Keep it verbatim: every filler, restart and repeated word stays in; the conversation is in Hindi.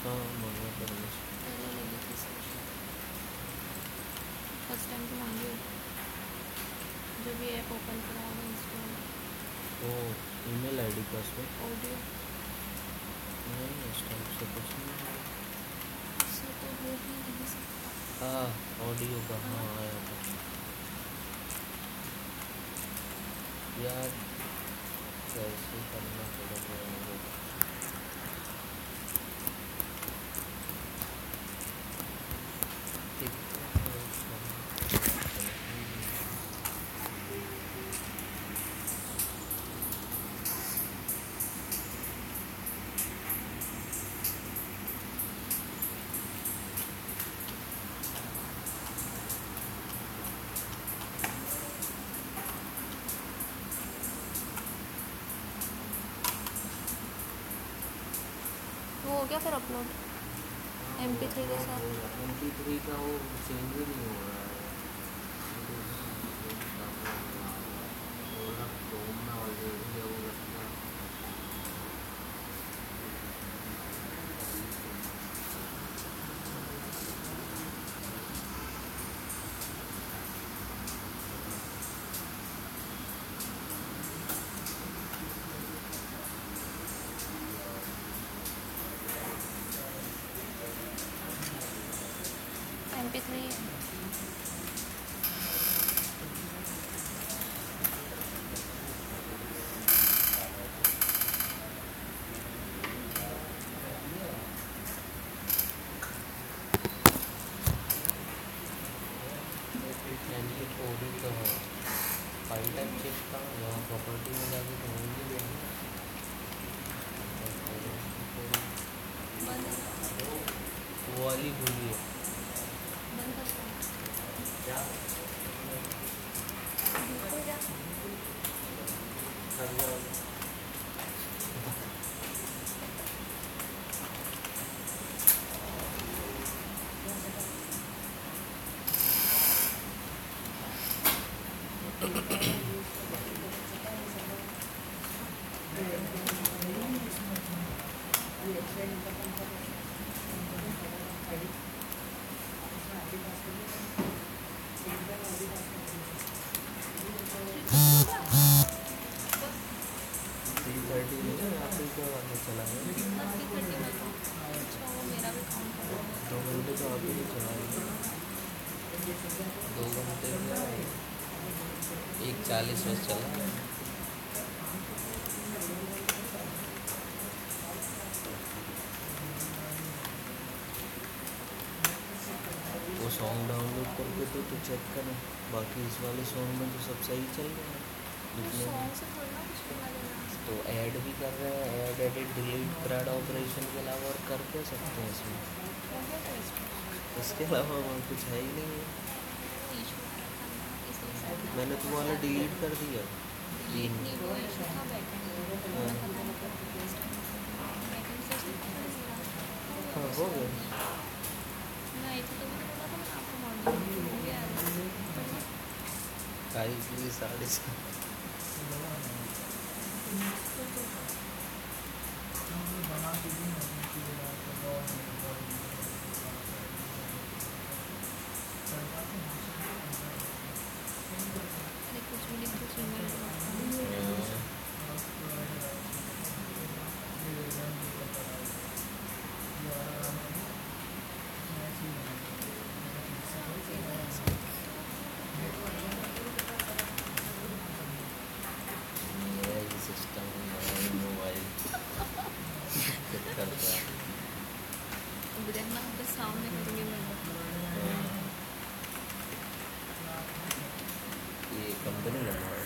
हाँ मांगना पड़ेगा। पहले लगी थी फर्स्ट टाइम तो मांगी जब ये ऐप ओपन करा होगा इंस्टॉल। वो ईमेल आईडी का उसमें ऑडियो नहीं इस टाइप से कुछ नहीं से तो हो ही नहीं सकता। हाँ ऑडियो का हाँ आया था यार कैसे करना पड़ेगा मुझे। वो हो गया फिर अपलोड एम पी थ्री के साथ। एम पी थ्री का वो चेंज ही नहीं हो रहा है। एम पी थ्री है। फाइल टाइप चेक था यहाँ प्रॉपर्टी में जाके तो हो ही गया। वो वाली भूली है क्या थर्टी में ना यहाँ पे क्या वाला चला है दो घंटे तो आप ही चला दो घंटे एक चालीस में चला वो सॉन्ग डाउनलोड करके तो तो चेक करें बाकी इस वाले सॉन्ग में तो सब सही चल रहा है तो ऐड भी कर रहे हैं add edit delete broad operation के अलावा और कर क्या सकते हैं इसमें इसके अलावा और कुछ है ही नहीं है। मैंने तो वाला डिलीट कर दिया तीन हाँ हो गया काई के लिए साढ़े छः सिस्टम मोबाइल सामने ये कंपनी है